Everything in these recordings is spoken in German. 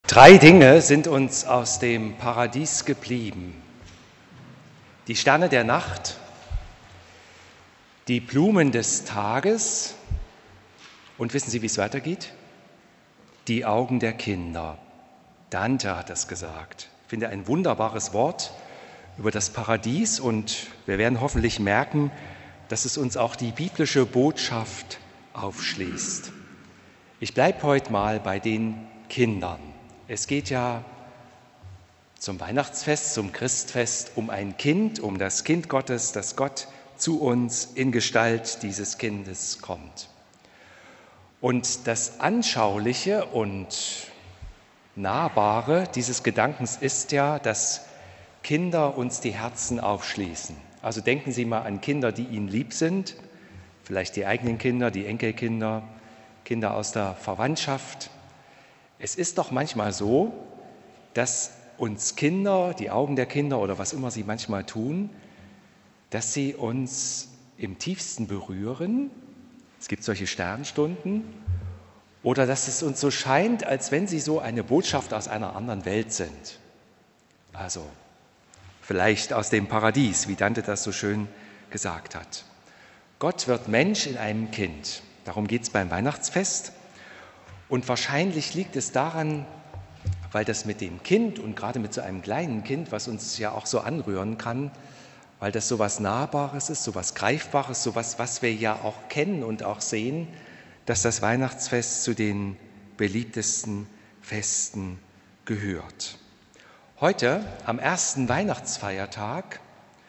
Drei Dinge sind uns aus dem Paradies geblieben. Die Sterne der Nacht, die Blumen des Tages und wissen Sie, wie es weitergeht? Die Augen der Kinder. Dante hat das gesagt. Ich finde ein wunderbares Wort über das Paradies und wir werden hoffentlich merken, dass es uns auch die biblische Botschaft aufschließt. Ich bleibe heute mal bei den Kindern. Es geht ja zum Weihnachtsfest, zum Christfest um ein Kind, um das Kind Gottes, das Gott zu uns in Gestalt dieses Kindes kommt. Und das Anschauliche und Nahbare dieses Gedankens ist ja, dass Kinder uns die Herzen aufschließen. Also denken Sie mal an Kinder, die Ihnen lieb sind, vielleicht die eigenen Kinder, die Enkelkinder, Kinder aus der Verwandtschaft. Es ist doch manchmal so, dass uns Kinder, die Augen der Kinder oder was immer sie manchmal tun, dass sie uns im tiefsten berühren. Es gibt solche Sternstunden. Oder dass es uns so scheint, als wenn sie so eine Botschaft aus einer anderen Welt sind. Also vielleicht aus dem Paradies, wie Dante das so schön gesagt hat. Gott wird Mensch in einem Kind. Darum geht es beim Weihnachtsfest. Und wahrscheinlich liegt es daran, weil das mit dem Kind und gerade mit so einem kleinen Kind, was uns ja auch so anrühren kann, weil das so was Nahbares ist, so was Greifbares, so was wir ja auch kennen und auch sehen, dass das Weihnachtsfest zu den beliebtesten Festen gehört. Heute, am ersten Weihnachtsfeiertag,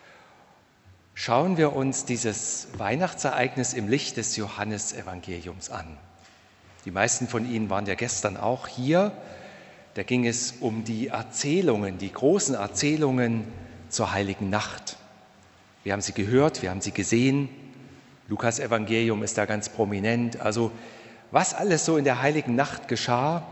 schauen wir uns dieses Weihnachtsereignis im Licht des Johannesevangeliums an. Die meisten von Ihnen waren ja gestern auch hier. Da ging es um die Erzählungen, die großen Erzählungen zur Heiligen Nacht. Wir haben sie gehört, wir haben sie gesehen. Lukas-Evangelium ist da ganz prominent. Also was alles so in der Heiligen Nacht geschah,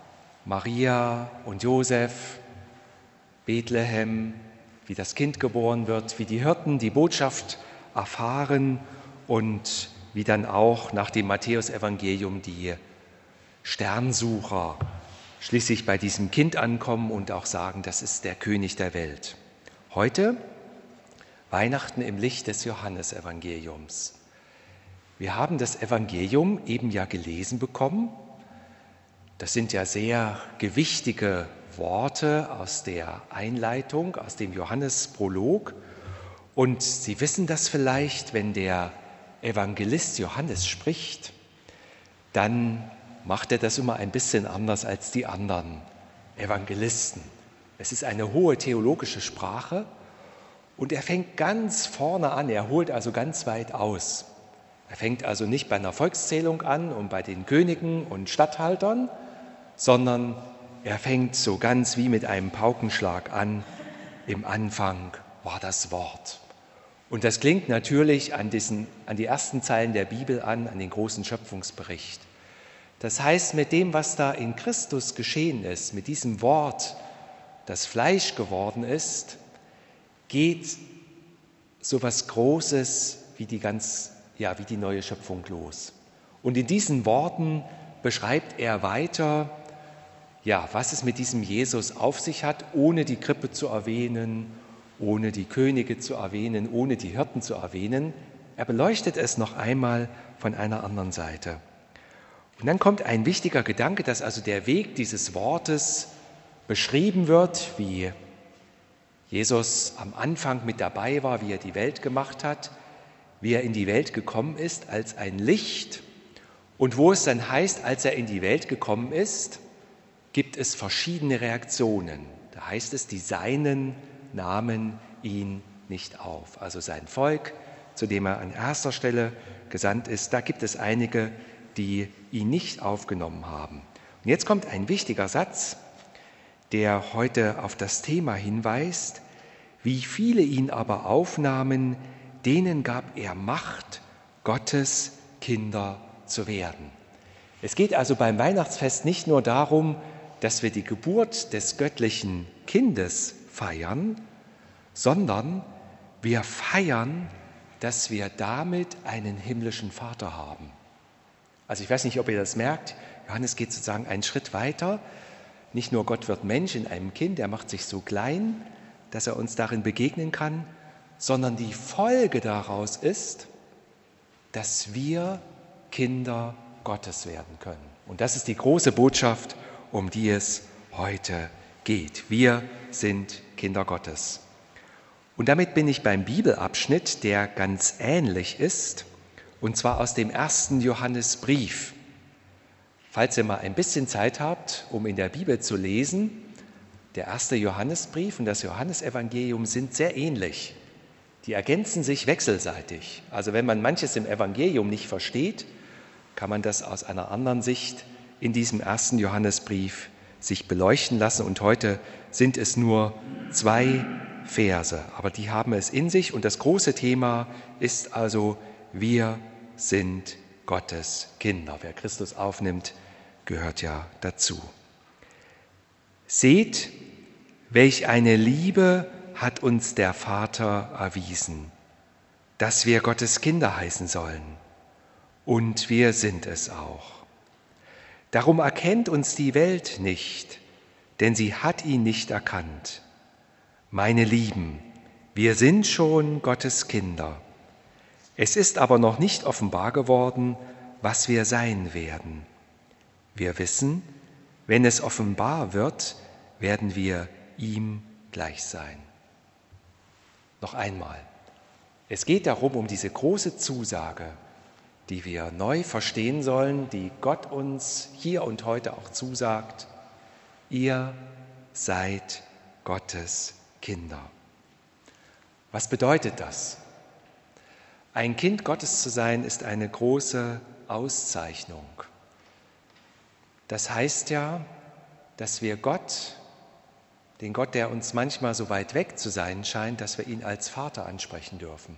Maria und Josef, Bethlehem, wie das Kind geboren wird, wie die Hirten die Botschaft erfahren und wie dann auch nach dem Matthäus-Evangelium die Sternsucher schließlich bei diesem Kind ankommen und auch sagen, das ist der König der Welt. Heute Weihnachten im Licht des Johannesevangeliums. Wir haben das Evangelium eben ja gelesen bekommen. Das sind ja sehr gewichtige Worte aus der Einleitung, aus dem Johannesprolog. Und Sie wissen das vielleicht, wenn der Evangelist Johannes spricht, dann macht er das immer ein bisschen anders als die anderen Evangelisten. Es ist eine hohe theologische Sprache und er fängt ganz vorne an, er holt also ganz weit aus. Er fängt also nicht bei einer Volkszählung an und bei den Königen und Statthaltern, sondern er fängt so ganz wie mit einem Paukenschlag an. Im Anfang war das Wort. Und das klingt natürlich an die ersten Zeilen der Bibel an den großen Schöpfungsbericht. Das heißt, mit dem, was da in Christus geschehen ist, mit diesem Wort, das Fleisch geworden ist, geht so was Großes wie die neue Schöpfung los. Und in diesen Worten beschreibt er weiter, was es mit diesem Jesus auf sich hat, ohne die Krippe zu erwähnen, ohne die Könige zu erwähnen, ohne die Hirten zu erwähnen. Er beleuchtet es noch einmal von einer anderen Seite. Und dann kommt ein wichtiger Gedanke, dass also der Weg dieses Wortes beschrieben wird, wie Jesus am Anfang mit dabei war, wie er die Welt gemacht hat, wie er in die Welt gekommen ist als ein Licht. Und wo es dann heißt, als er in die Welt gekommen ist, gibt es verschiedene Reaktionen. Da heißt es, die Seinen nahmen ihn nicht auf. Also sein Volk, zu dem er an erster Stelle gesandt ist, da gibt es einige, die ihn nicht aufgenommen haben. Und jetzt kommt ein wichtiger Satz, der heute auf das Thema hinweist. Wie viele ihn aber aufnahmen, denen gab er Macht, Gottes Kinder zu werden. Es geht also beim Weihnachtsfest nicht nur darum, dass wir die Geburt des göttlichen Kindes feiern, sondern wir feiern, dass wir damit einen himmlischen Vater haben. Also ich weiß nicht, ob ihr das merkt, Johannes geht sozusagen einen Schritt weiter. nicht nur Gott wird Mensch in einem Kind, er macht sich so klein, dass er uns darin begegnen kann, sondern die Folge daraus ist, dass wir Kinder Gottes werden können. Und das ist die große Botschaft, um die es heute geht. Wir sind Kinder Gottes. Und damit bin ich beim Bibelabschnitt, der ganz ähnlich ist, und zwar aus dem 1. Johannesbrief. Falls ihr mal ein bisschen Zeit habt, um in der Bibel zu lesen, der 1. Johannesbrief und das Johannesevangelium sind sehr ähnlich. Die ergänzen sich wechselseitig. Also wenn man manches im Evangelium nicht versteht, kann man das aus einer anderen Sicht in diesem 1. Johannesbrief sich beleuchten lassen. Und heute sind es nur 2 Verse, aber die haben es in sich. Und das große Thema ist also, wir sind Gottes Kinder. Wer Christus aufnimmt, gehört ja dazu. Seht, welch eine Liebe hat uns der Vater erwiesen, dass wir Gottes Kinder heißen sollen. Und wir sind es auch. Darum erkennt uns die Welt nicht, denn sie hat ihn nicht erkannt. Meine Lieben, wir sind schon Gottes Kinder. Es ist aber noch nicht offenbar geworden, was wir sein werden. Wir wissen, wenn es offenbar wird, werden wir ihm gleich sein. Noch einmal. Es geht darum, um diese große Zusage, die wir neu verstehen sollen, die Gott uns hier und heute auch zusagt. Ihr seid Gottes Kinder. Was bedeutet das? Ein Kind Gottes zu sein, ist eine große Auszeichnung. Das heißt ja, dass wir Gott, den Gott, der uns manchmal so weit weg zu sein scheint, dass wir ihn als Vater ansprechen dürfen.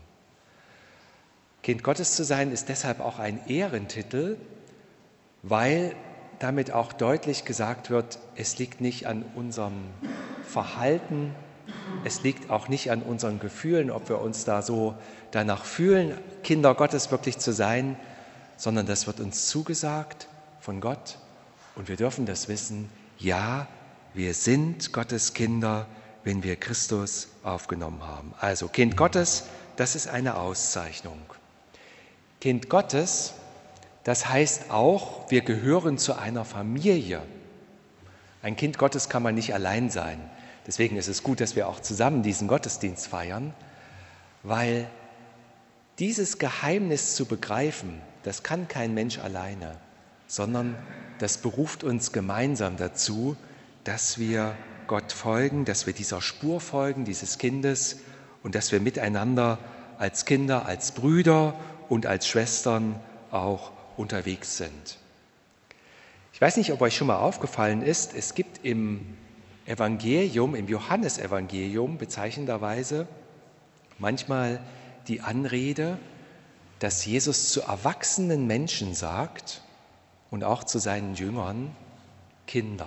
Kind Gottes zu sein ist deshalb auch ein Ehrentitel, weil damit auch deutlich gesagt wird, es liegt nicht an unserem Verhalten, es liegt auch nicht an unseren Gefühlen, ob wir uns da so danach fühlen, Kinder Gottes wirklich zu sein, sondern das wird uns zugesagt von Gott und wir dürfen das wissen, ja, wir sind Gottes Kinder, wenn wir Christus aufgenommen haben. Also Kind Gottes, das ist eine Auszeichnung. Kind Gottes, das heißt auch, wir gehören zu einer Familie. Ein Kind Gottes kann man nicht allein sein. Deswegen ist es gut, dass wir auch zusammen diesen Gottesdienst feiern, weil dieses Geheimnis zu begreifen, das kann kein Mensch alleine, sondern das beruft uns gemeinsam dazu, dass wir Gott folgen, dass wir dieser Spur folgen, dieses Kindes und dass wir miteinander als Kinder, als Brüder und als Schwestern auch unterwegs sind. Ich weiß nicht, ob euch schon mal aufgefallen ist, es gibt im Evangelium, im Johannesevangelium bezeichnenderweise manchmal die Anrede, dass Jesus zu erwachsenen Menschen sagt und auch zu seinen Jüngern, Kinder.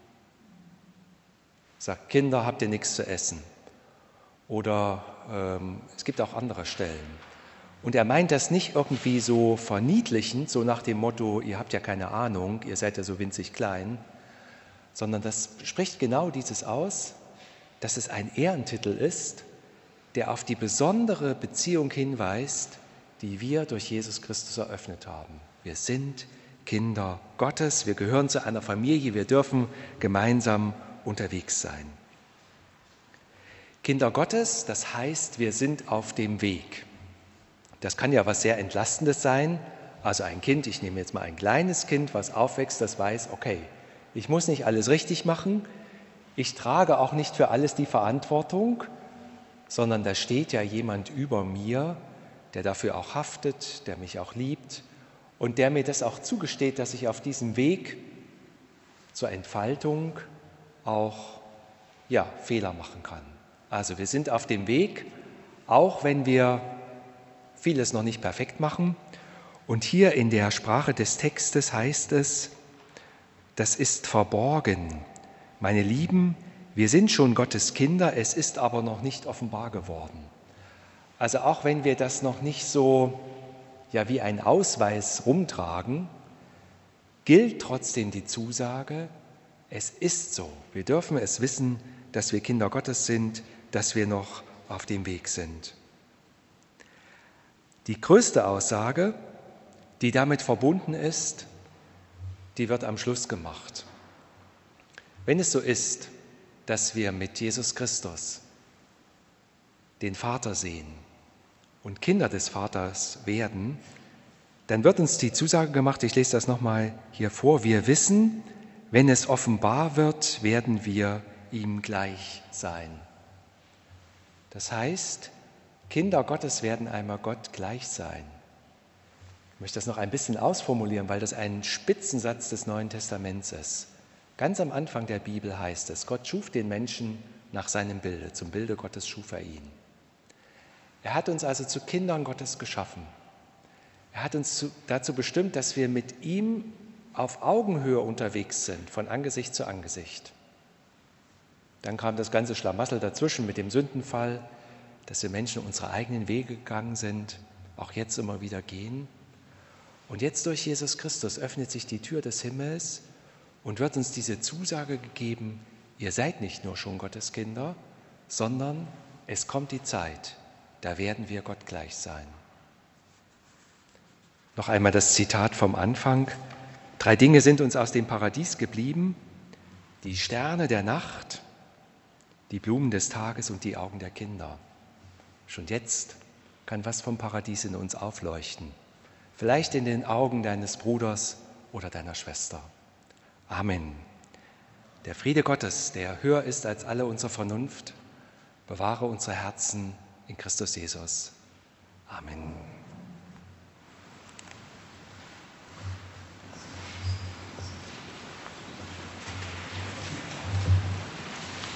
Sagt, Kinder, habt ihr nichts zu essen? Oder es gibt auch andere Stellen. Und er meint das nicht irgendwie so verniedlichend, so nach dem Motto, ihr habt ja keine Ahnung, ihr seid ja so winzig klein, sondern das spricht genau dieses aus, dass es ein Ehrentitel ist, der auf die besondere Beziehung hinweist, die wir durch Jesus Christus eröffnet haben. Wir sind Kinder Gottes, wir gehören zu einer Familie, wir dürfen gemeinsam unterwegs sein. Kinder Gottes, das heißt, wir sind auf dem Weg. Das kann ja was sehr Entlastendes sein. Also ein Kind, ich nehme jetzt mal ein kleines Kind, was aufwächst, das weiß, okay, ich muss nicht alles richtig machen, ich trage auch nicht für alles die Verantwortung, sondern da steht ja jemand über mir, der dafür auch haftet, der mich auch liebt und der mir das auch zugesteht, dass ich auf diesem Weg zur Entfaltung auch Fehler machen kann. Also wir sind auf dem Weg, auch wenn wir vieles noch nicht perfekt machen. Und hier in der Sprache des Textes heißt es, das ist verborgen. Meine Lieben, wir sind schon Gottes Kinder, es ist aber noch nicht offenbar geworden. Also auch wenn wir das noch nicht so wie ein Ausweis rumtragen, gilt trotzdem die Zusage, Es ist so. Wir dürfen es wissen, dass wir Kinder Gottes sind, dass wir noch auf dem Weg sind. Die größte Aussage, die damit verbunden ist, die wird am Schluss gemacht. Wenn es so ist, dass wir mit Jesus Christus den Vater sehen und Kinder des Vaters werden, dann wird uns die Zusage gemacht, ich lese das nochmal hier vor, wir wissen, wenn es offenbar wird, werden wir ihm gleich sein. Das heißt, Kinder Gottes werden einmal Gott gleich sein. Ich möchte das noch ein bisschen ausformulieren, weil das ein Spitzensatz des Neuen Testaments ist. Ganz am Anfang der Bibel heißt es, Gott schuf den Menschen nach seinem Bilde, zum Bilde Gottes schuf er ihn. Er hat uns also zu Kindern Gottes geschaffen. Er hat uns dazu bestimmt, dass wir mit ihm auf Augenhöhe unterwegs sind, von Angesicht zu Angesicht. Dann kam das ganze Schlamassel dazwischen mit dem Sündenfall, dass wir Menschen unsere eigenen Wege gegangen sind, auch jetzt immer wieder gehen. Und jetzt durch Jesus Christus öffnet sich die Tür des Himmels und wird uns diese Zusage gegeben, ihr seid nicht nur schon Gottes Kinder, sondern es kommt die Zeit, da werden wir Gott gleich sein. Noch einmal das Zitat vom Anfang. 3 Dinge sind uns aus dem Paradies geblieben: die Sterne der Nacht, die Blumen des Tages und die Augen der Kinder. Schon jetzt kann was vom Paradies in uns aufleuchten. Vielleicht in den Augen deines Bruders oder deiner Schwester. Amen. Der Friede Gottes, der höher ist als alle unsere Vernunft, bewahre unsere Herzen in Christus Jesus. Amen.